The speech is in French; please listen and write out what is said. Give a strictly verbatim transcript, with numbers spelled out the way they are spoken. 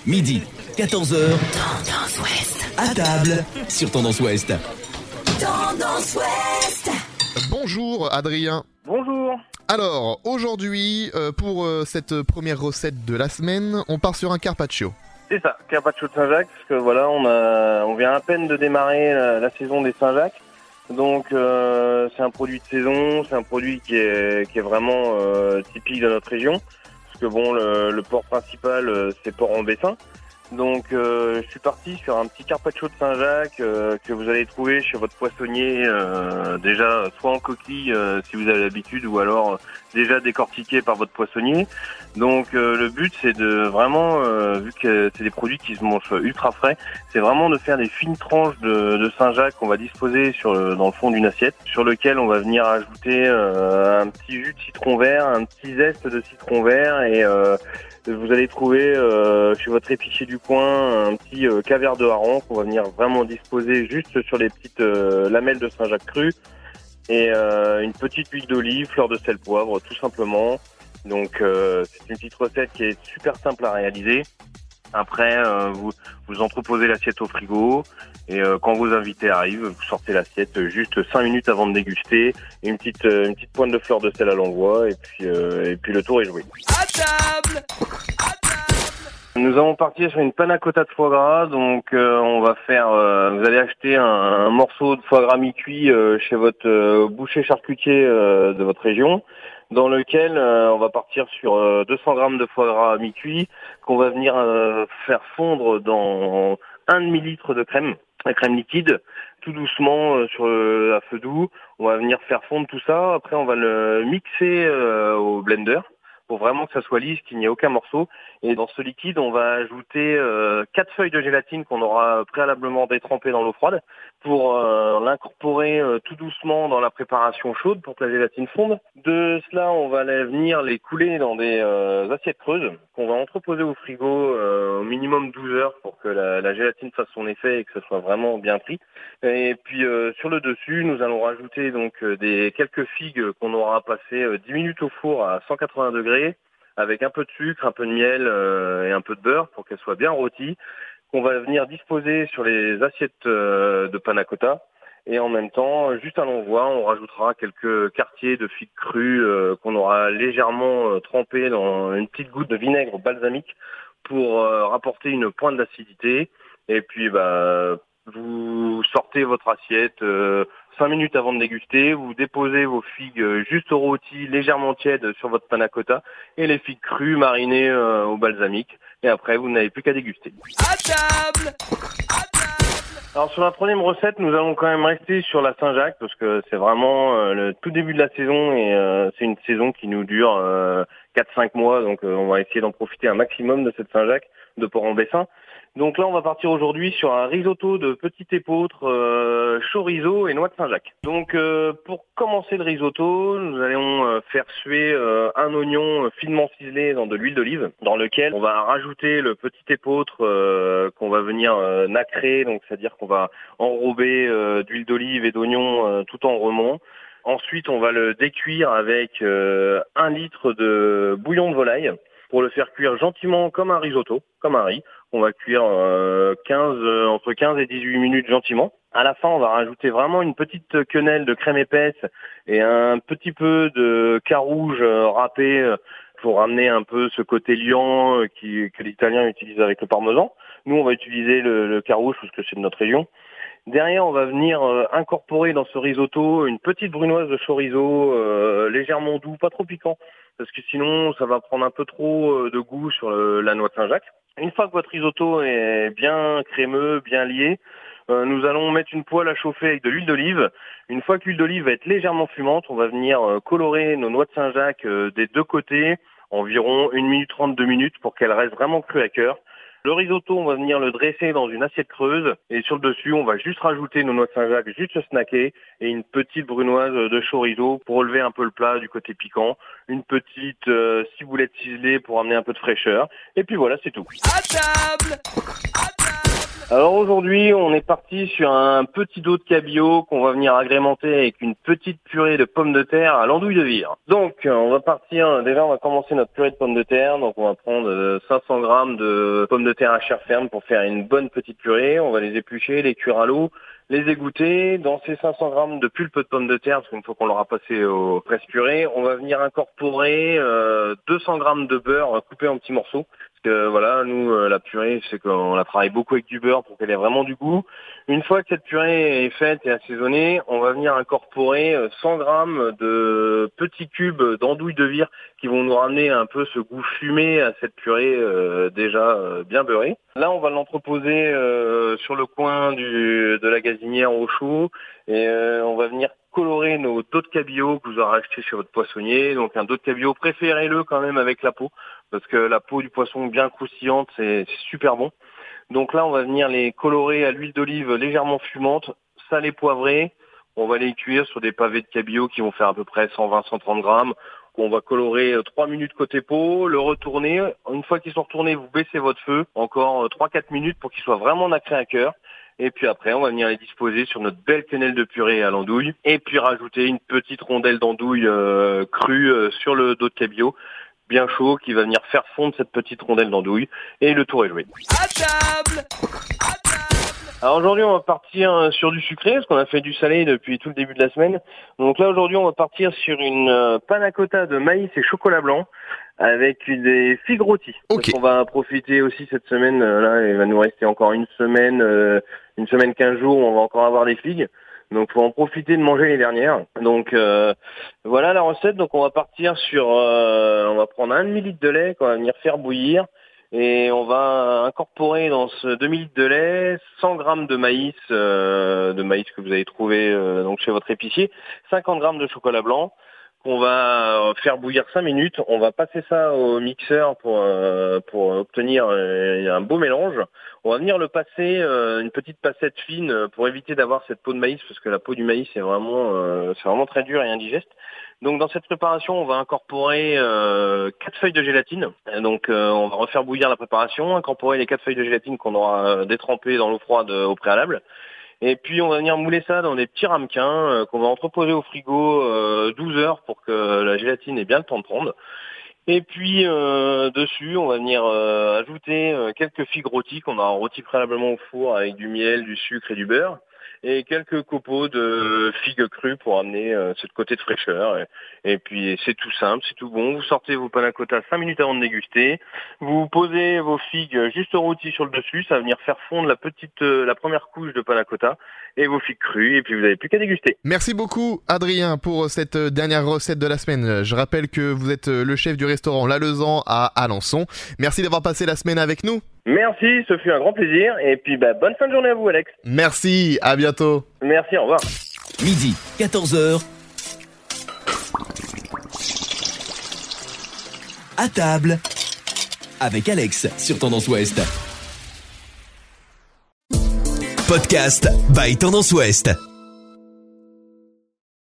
Midi, quatorze heures. Tendance Ouest. À table sur Tendance Ouest. Tendance Ouest. Bonjour Adrien. Bonjour. Alors, aujourd'hui, euh, pour euh, cette première recette de la semaine, on part sur un carpaccio. C'est ça, carpaccio de Saint-Jacques, parce que voilà, on a, on vient à peine de démarrer la, la saison des Saint-Jacques. Donc, euh, c'est un produit de saison, c'est un produit qui est, qui est vraiment euh, typique de notre région. Parce que bon, le, le port principal, euh, c'est Port-en-Bessin. Donc, euh, je suis parti sur un petit carpaccio de Saint-Jacques euh, que vous allez trouver chez votre poissonnier, euh, déjà soit en coquille euh, si vous avez l'habitude, ou alors euh, déjà décortiqué par votre poissonnier. Donc, euh, le but, c'est de vraiment, euh, vu que c'est des produits qui se mangent ultra frais, c'est vraiment de faire des fines tranches de, de Saint-Jacques qu'on va disposer sur le, dans le fond d'une assiette, sur lequel on va venir ajouter euh, un petit jus de citron vert, un petit zeste de citron vert et euh, vous allez trouver euh, chez votre épicier du coin un petit euh, caviar de hareng qu'on va venir vraiment disposer juste sur les petites euh, lamelles de Saint-Jacques cru et euh, une petite huile d'olive, fleur de sel, poivre, tout simplement. Donc euh, c'est une petite recette qui est super simple à réaliser. Après, euh, vous, vous entreposez l'assiette au frigo et euh, quand vos invités arrivent, vous sortez l'assiette juste cinq minutes avant de déguster, et une petite euh, une petite pointe de fleur de sel à l'envoi et puis euh, et puis le tour est joué. À table. À table. Nous allons partir sur une panna cotta de foie gras, donc euh, on va faire. Euh, vous allez acheter un, un morceau de foie gras mi-cuit euh, chez votre euh, boucher charcutier euh, de votre région, dans lequel euh, on va partir sur euh, deux cents grammes de foie gras mi-cuit qu'on va venir euh, faire fondre dans un demi-litre de crème, la crème liquide, tout doucement euh, sur le, à feu doux. On va venir faire fondre tout ça. Après, on va le mixer euh, au blender pour vraiment que ça soit lisse, qu'il n'y ait aucun morceau. Et dans ce liquide, on va ajouter euh, quatre feuilles de gélatine qu'on aura préalablement détrempées dans l'eau froide pour euh, l'incorporer euh, tout doucement dans la préparation chaude pour que la gélatine fonde. De cela, on va les venir les couler dans des euh, assiettes creuses qu'on va entreposer au frigo euh, au minimum douze heures pour que la, la gélatine fasse son effet et que ce soit vraiment bien pris. Et puis euh, sur le dessus, nous allons rajouter donc euh, des quelques figues qu'on aura passées euh, dix minutes au four à cent quatre-vingts degrés avec un peu de sucre, un peu de miel euh, et un peu de beurre pour qu'elles soient bien rôties, qu'on va venir disposer sur les assiettes euh, de panna cotta. Et en même temps, juste à l'envoi, on rajoutera quelques quartiers de figues crues euh, qu'on aura légèrement euh, trempées dans une petite goutte de vinaigre balsamique pour euh, rapporter une pointe d'acidité. Et puis, bah, vous sortez votre assiette euh, cinq minutes avant de déguster, vous déposez vos figues juste rôties, légèrement tièdes sur votre panna cotta et les figues crues marinées euh, au balsamique. Et après, vous n'avez plus qu'à déguster. À table. À table. Alors sur la troisième recette, nous allons quand même rester sur la Saint-Jacques parce que c'est vraiment euh, le tout début de la saison et euh, c'est une saison qui nous dure euh, quatre cinq mois. Donc euh, on va essayer d'en profiter un maximum de cette Saint-Jacques de Port-en-Bessin. Donc là, on va partir aujourd'hui sur un risotto de petit épeautre, euh, chorizo et noix de Saint-Jacques. Donc euh, pour commencer le risotto, nous allons euh, faire suer euh, un oignon finement ciselé dans de l'huile d'olive, dans lequel on va rajouter le petit épeautre euh, qu'on va venir euh, nacrer, donc c'est-à-dire qu'on va enrober euh, d'huile d'olive et d'oignon euh, tout en remont. Ensuite, on va le décuire avec euh, un litre de bouillon de volaille pour le faire cuire gentiment comme un risotto, comme un riz. On va cuire euh, quinze, euh, entre quinze et dix-huit minutes gentiment. À la fin, on va rajouter vraiment une petite quenelle de crème épaisse et un petit peu de carouge euh, râpé euh, pour ramener un peu ce côté liant euh, qui, que les Italiens utilisent avec le parmesan. Nous, on va utiliser le, le carouge parce que c'est de notre région. Derrière, on va venir euh, incorporer dans ce risotto une petite brunoise de chorizo euh, légèrement doux, pas trop piquant, parce que sinon ça va prendre un peu trop euh, de goût sur le, la noix de Saint-Jacques. Une fois que votre risotto est bien crémeux, bien lié, euh, nous allons mettre une poêle à chauffer avec de l'huile d'olive. Une fois que l'huile d'olive va être légèrement fumante, on va venir euh, colorer nos noix de Saint-Jacques euh, des deux côtés, environ une minute trente, deux minutes, pour qu'elles restent vraiment crues à cœur. Le risotto, on va venir le dresser dans une assiette creuse et sur le dessus, on va juste rajouter nos noix de Saint-Jacques, juste snacker et une petite brunoise de chorizo pour relever un peu le plat du côté piquant, une petite euh, ciboulette ciselée pour amener un peu de fraîcheur et puis voilà, c'est tout. À table. À table. Alors aujourd'hui, on est parti sur un petit dos de cabillaud qu'on va venir agrémenter avec une petite purée de pommes de terre à l'andouille de vire. Donc, on va partir, déjà on va commencer notre purée de pommes de terre. Donc on va prendre cinq cents grammes de pommes de terre à chair ferme pour faire une bonne petite purée. On va les éplucher, les cuire à l'eau, les égoutter. Dans ces cinq cents grammes de pulpe de pommes de terre, parce qu'une fois qu'on l'aura passé au presse-purée, on va venir incorporer euh, deux cents grammes de beurre coupé en petits morceaux. Que voilà, nous euh, la purée, c'est qu'on la travaille beaucoup avec du beurre pour qu'elle ait vraiment du goût. Une fois que cette purée est faite et assaisonnée, on va venir incorporer cent grammes de petits cubes d'andouille de vire qui vont nous ramener un peu ce goût fumé à cette purée euh, déjà euh, bien beurrée. Là, on va l'entreposer euh, sur le coin du, de la gazinière au chaud et euh, on va venir colorer nos dos de cabillaud que vous aurez acheté chez votre poissonnier. Donc un dos de cabillaud, préférez-le quand même avec la peau, parce que la peau du poisson bien croustillante, c'est, c'est super bon. Donc là, on va venir les colorer à l'huile d'olive légèrement fumante, salée poivrée. On va les cuire sur des pavés de cabillaud qui vont faire à peu près cent vingt à cent trente grammes. On va colorer trois minutes côté peau, le retourner. Une fois qu'ils sont retournés, vous baissez votre feu encore trois à quatre minutes pour qu'ils soient vraiment nacrés à cœur. Et puis après, on va venir les disposer sur notre belle quenelle de purée à l'andouille. Et puis rajouter une petite rondelle d'andouille euh, crue euh, sur le dos de cabillaud, bien chaud, qui va venir faire fondre cette petite rondelle d'andouille. Et le tour est joué. À table! À table! Alors aujourd'hui, on va partir sur du sucré, parce qu'on a fait du salé depuis tout le début de la semaine. Donc là, aujourd'hui, on va partir sur une euh, panna cotta de maïs et chocolat blanc, avec des figues rôties. Ok. Donc on va profiter aussi cette semaine, euh, là, il va nous rester encore une semaine, euh, une semaine, quinze jours, où on va encore avoir des figues. Donc faut en profiter de manger les dernières. Donc euh, voilà la recette. Donc on va partir sur, euh, on va prendre un demi-litre de lait qu'on va venir faire bouillir. Et on va incorporer dans ce demi-litre de lait cent grammes de maïs, euh, de maïs que vous avez trouvé euh, donc chez votre épicier, cinquante grammes de chocolat blanc, qu'on va faire bouillir cinq minutes. On va passer ça au mixeur pour euh, pour obtenir euh, un beau mélange. On va venir le passer euh, une petite passette fine pour éviter d'avoir cette peau de maïs, parce que la peau du maïs est vraiment euh, c'est vraiment très dur et indigeste. Donc dans cette préparation, on va incorporer euh, quatre feuilles de gélatine. Donc euh, on va refaire bouillir la préparation, incorporer les quatre feuilles de gélatine qu'on aura euh, détrempées dans l'eau froide euh, au préalable. Et puis on va venir mouler ça dans des petits ramequins euh, qu'on va entreposer au frigo euh, douze heures pour que la gélatine ait bien le temps de prendre. Et puis euh, dessus, on va venir euh, ajouter euh, quelques figues rôties qu'on a rôties préalablement au four avec du miel, du sucre et du beurre. Et quelques copeaux de figues crues pour amener euh, ce côté de fraîcheur. Et, et puis c'est tout simple, c'est tout bon. Vous sortez vos panna cotta cinq minutes avant de déguster. Vous posez vos figues juste rôties sur le dessus. Ça va venir faire fondre la petite, euh, la première couche de panna cotta et vos figues crues. Et puis vous n'avez plus qu'à déguster. Merci beaucoup Adrien pour cette dernière recette de la semaine. Je rappelle que vous êtes le chef du restaurant L'Alezan à Alençon. Merci d'avoir passé la semaine avec nous. Merci, ce fut un grand plaisir. Et puis bah, bonne fin de journée à vous, Alex. Merci, à bientôt. Merci, au revoir. Midi, quatorze heures. À table avec Alex sur Tendance Ouest. Podcast by Tendance Ouest.